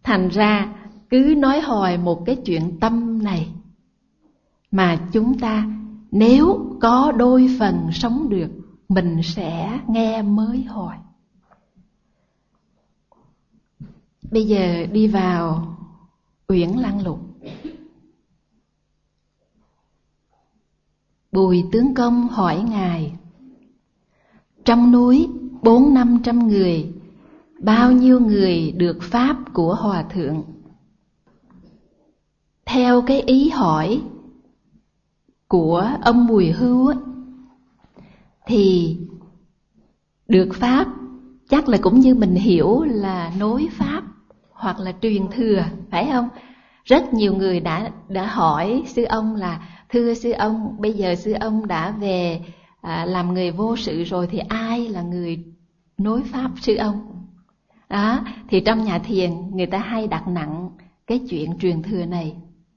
Thành ra cứ nói hoài một cái chuyện tâm này mà chúng ta nếu có đôi phần sống được, mình sẽ nghe mới hoài. Bây giờ đi vào Uyển Lăng Lục. Bùi tướng công hỏi ngài: trong núi 400-500 người, bao nhiêu người được pháp của hòa thượng? Theo cái ý hỏi của ông Bùi Hưu á, thì được pháp chắc là cũng như mình hiểu là nối pháp hoặc là truyền thừa, phải không? Rất nhiều người đã hỏi sư ông là: thưa sư ông, bây giờ sư ông đã về làm người vô sự rồi thì ai là người nối pháp sư ông? Đó, thì trong nhà thiền người ta hay đặt nặng cái chuyện truyền thừa này.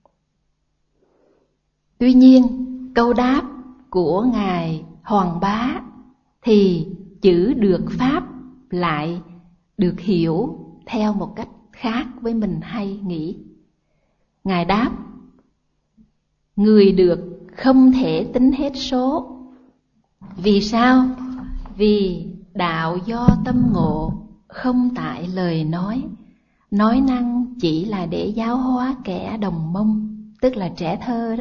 Tuy nhiên câu đáp của ngài Hoàng Bá thì chữ được pháp lại được hiểu theo một cách khác với mình hay nghĩ. Ngài đáp: người được không thể tính hết số. Vì sao? Vì đạo do tâm ngộ, không tại lời nói năng chỉ là để giáo hóa kẻ đồng mông, tức là trẻ thơ đó.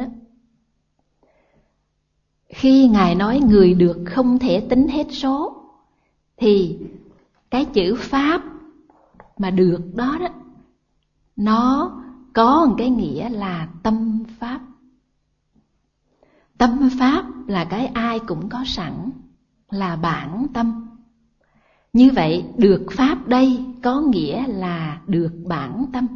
Khi ngài nói người được không thể tính hết số, thì cái chữ pháp mà được đó đó, nó có một cái nghĩa là tâm pháp. Tâm pháp là cái ai cũng có sẵn, là bản tâm. Như vậy được pháp đây có nghĩa là được bản tâm.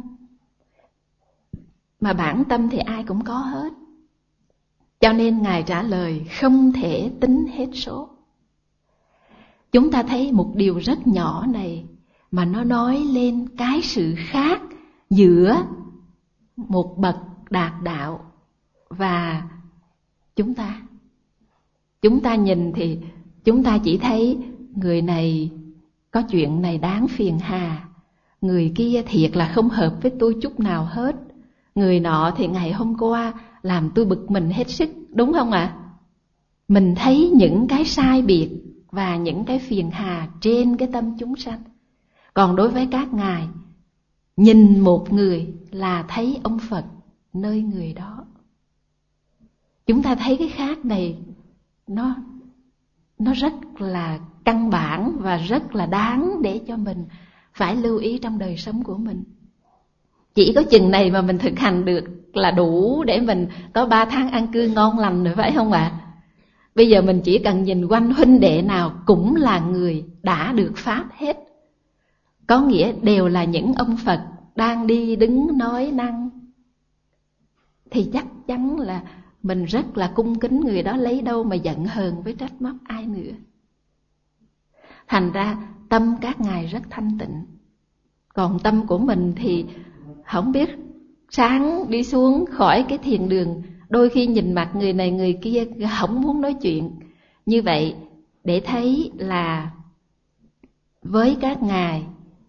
Mà bản tâm thì ai cũng có hết. Cho nên ngài trả lời không thể tính hết số. Chúng ta thấy một điều rất nhỏ này mà nó nói lên cái sự khác giữa một bậc đạt đạo và chúng ta. Chúng ta nhìn thì chúng ta chỉ thấy người này có chuyện này đáng phiền hà, người kia thiệt là không hợp với tôi chút nào hết, người nọ thì ngày hôm qua làm tôi bực mình hết sức, đúng không ạ? Mình thấy những cái sai biệt và những cái phiền hà trên cái tâm chúng sanh. Còn đối với các ngài, nhìn một người là thấy ông Phật nơi người đó. Chúng ta thấy cái khác này nó rất là căn bản và rất là đáng để cho mình phải lưu ý trong đời sống của mình. Chỉ có chừng này mà mình thực hành được là đủ để mình có 3 tháng an cư ngon lành rồi, phải không ạ? Bây giờ mình chỉ cần nhìn quanh huynh đệ nào cũng là người đã được pháp hết. Có nghĩa đều là những ông Phật đang đi đứng nói năng. Thì chắc chắn là mình rất là cung kính người đó, lấy đâu mà giận hờn với trách móc ai nữa. Thành ra tâm các ngài rất thanh tịnh. Còn tâm của mình thì không biết, sáng đi xuống khỏi cái thiền đường, đôi khi nhìn mặt người này người kia không muốn nói chuyện. Như vậy để thấy là với các ngài,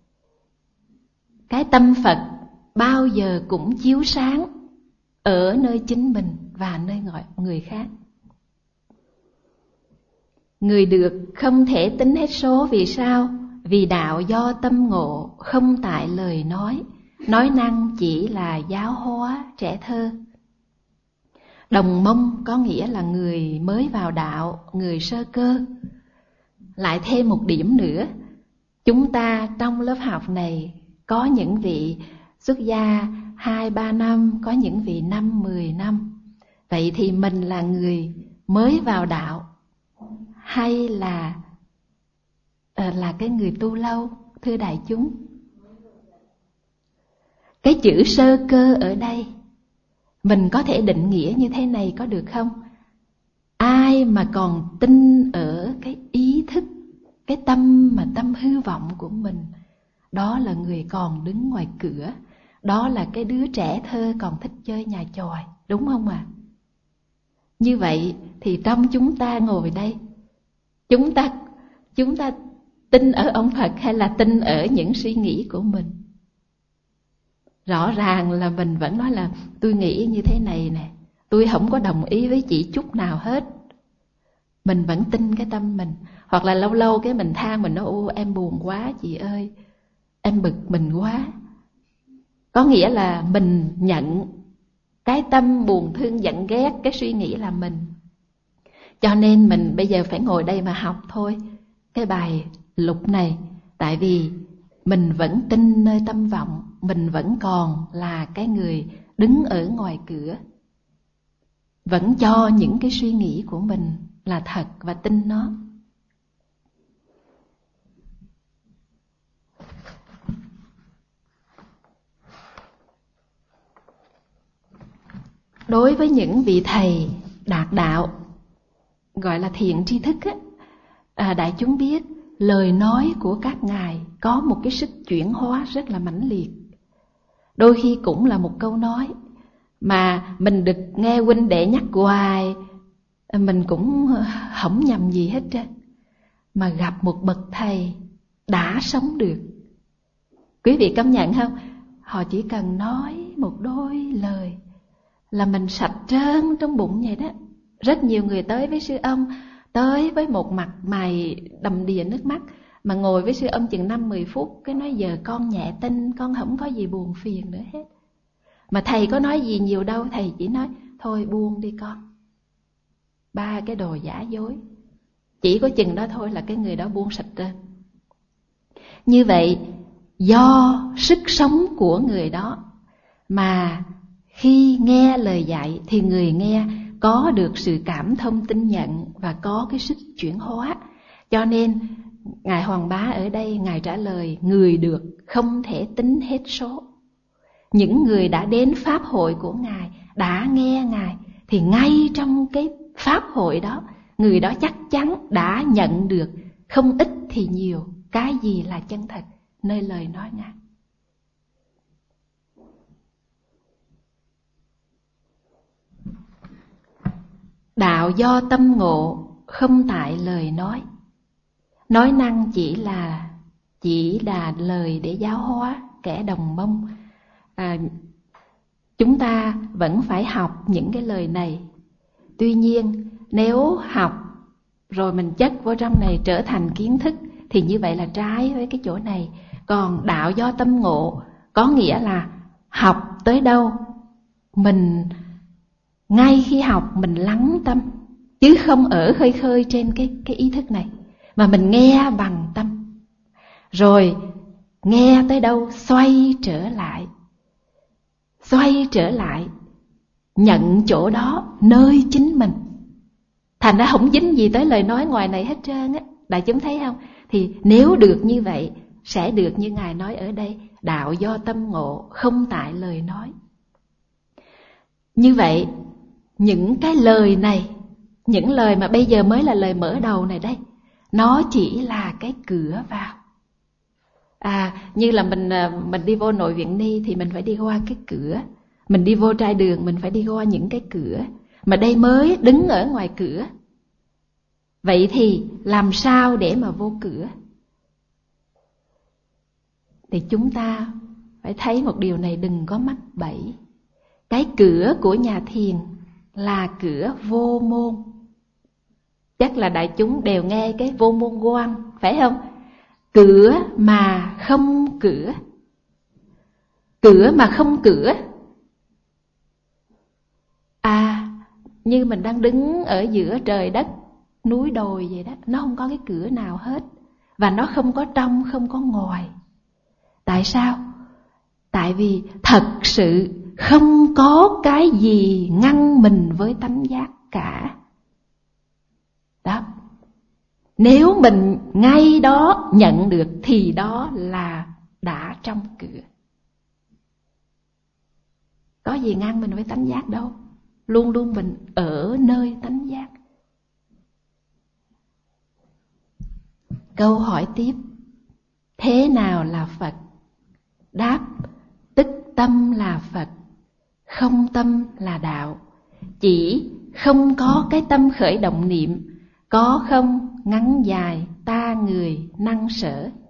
cái tâm Phật bao giờ cũng chiếu sáng ở nơi chính mình và nơi người khác. Người được không thể tính hết số. Vì sao? Vì đạo do tâm ngộ, không tại lời nói năng chỉ là giáo hóa trẻ thơ. Đồng mông có nghĩa là người mới vào đạo, người sơ cơ. Lại thêm một điểm nữa, chúng ta trong lớp học này có những vị xuất gia 2-3 năm, có những vị 5-10 năm. Vậy thì mình là người mới vào đạo hay là cái người tu lâu, thưa đại chúng? Cái chữ sơ cơ ở đây mình có thể định nghĩa như thế này có được không? Ai mà còn tin ở cái ý thức, cái tâm hư vọng của mình, đó là người còn đứng ngoài cửa. Đó là cái đứa trẻ thơ còn thích chơi nhà chòi, đúng không ạ? Như vậy thì trong chúng ta ngồi đây, chúng ta tin ở ông Phật hay là tin ở những suy nghĩ của mình? Rõ ràng là mình vẫn nói là tôi nghĩ như thế này nè, tôi không có đồng ý với chị chút nào hết. Mình vẫn tin cái tâm mình. Hoặc là lâu lâu cái mình than, mình nói ô em buồn quá chị ơi, em bực mình quá. Có nghĩa là mình nhận cái tâm buồn thương giận ghét, cái suy nghĩ là mình. Cho nên mình bây giờ phải ngồi đây mà học thôi cái bài lục này. Tại vì mình vẫn tin nơi tâm vọng, mình vẫn còn là cái người đứng ở ngoài cửa, vẫn cho những cái suy nghĩ của mình là thật và tin nó. Đối với những vị thầy đạt đạo, gọi là thiện tri thức á, đại chúng biết lời nói của các ngài có một cái sức chuyển hóa rất là mãnh liệt. Đôi khi cũng là một câu nói mà mình được nghe huynh đệ nhắc hoài, mình cũng không nhầm gì hết trơn. Mà gặp một bậc thầy đã sống được, quý vị công nhận không? Họ chỉ cần nói một đôi lời là mình sạch trơn trong bụng vậy đó. Rất nhiều người tới với sư ông, tới với một mặt mày đầm đìa nước mắt, mà ngồi với sư ông chừng 5-10 phút cái nói giờ con nhẹ tin, con không có gì buồn phiền nữa hết. Mà thầy có nói gì nhiều đâu, thầy chỉ nói thôi buông đi con, 3 cái đồ giả dối. Chỉ có chừng đó thôi là cái người đó buông sạch trơn. Như vậy do sức sống của người đó mà khi nghe lời dạy thì người nghe có được sự cảm thông tin nhận và có cái sức chuyển hóa. Cho nên Ngài Hoàng Bá ở đây Ngài trả lời người được không thể tính hết số. Những người đã đến pháp hội của Ngài, đã nghe Ngài, thì ngay trong cái pháp hội đó, người đó chắc chắn đã nhận được không ít thì nhiều cái gì là chân thật nơi lời nói Ngài. Đạo do tâm ngộ, không tại lời nói. Nói năng chỉ là lời để giáo hóa kẻ đồng mông. Chúng ta vẫn phải học những cái lời này. Tuy nhiên nếu học rồi mình chất vào trong này trở thành kiến thức thì như vậy là trái với cái chỗ này. Còn đạo do tâm ngộ có nghĩa là học tới đâu mình ngay khi học mình lắng tâm, chứ không ở khơi khơi trên cái ý thức này, mà mình nghe bằng tâm. Rồi nghe tới đâu xoay trở lại nhận chỗ đó nơi chính mình. Thành ra không dính gì tới lời nói ngoài này hết trơn á. Đại chúng thấy không? Thì nếu được như vậy sẽ được như Ngài nói ở đây, đạo do tâm ngộ, không tại lời nói. Như vậy những cái lời này, những lời mà bây giờ mới là lời mở đầu này đây, nó chỉ là cái cửa vào. Như là mình đi vô nội viện ni thì mình phải đi qua cái cửa, mình đi vô trai đường mình phải đi qua những cái cửa, mà đây mới đứng ở ngoài cửa. Vậy thì làm sao để mà vô cửa? Thì chúng ta phải thấy một điều này, đừng có mắc bẫy. Cái cửa của nhà thiền là cửa vô môn. Chắc là đại chúng đều nghe cái vô môn quan, phải không? Cửa mà không cửa. Cửa mà không cửa. Như mình đang đứng ở giữa trời đất, núi đồi vậy đó, nó không có cái cửa nào hết. Và nó không có trong, không có ngoài. Tại sao? Tại vì thật sự không có cái gì ngăn mình với tánh giác cả. Đó. Nếu mình ngay đó nhận được thì đó là đã trong cửa. Có gì ngăn mình với tánh giác đâu. Luôn luôn mình ở nơi tánh giác. Câu hỏi tiếp: thế nào là Phật? Đáp: tức tâm là Phật, không tâm là đạo. Chỉ không có cái tâm khởi động niệm, có không ngắn dài ta người năng sở.